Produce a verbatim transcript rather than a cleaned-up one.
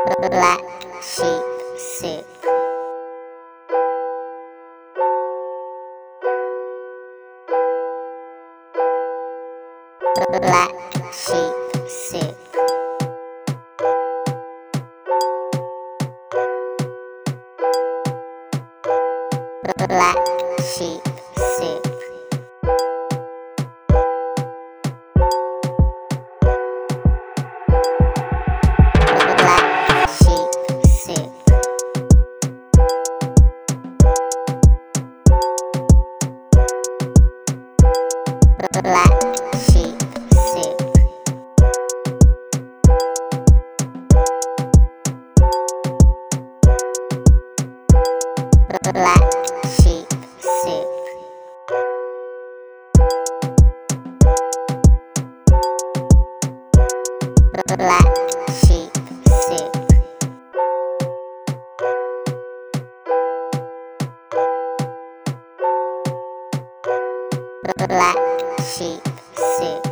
Black sheep soup. Black sheep soup. Black sheep soup. Black sheep soup. Black sheep soup. Black sheep soup. Black sheep soup. Black sheep soup.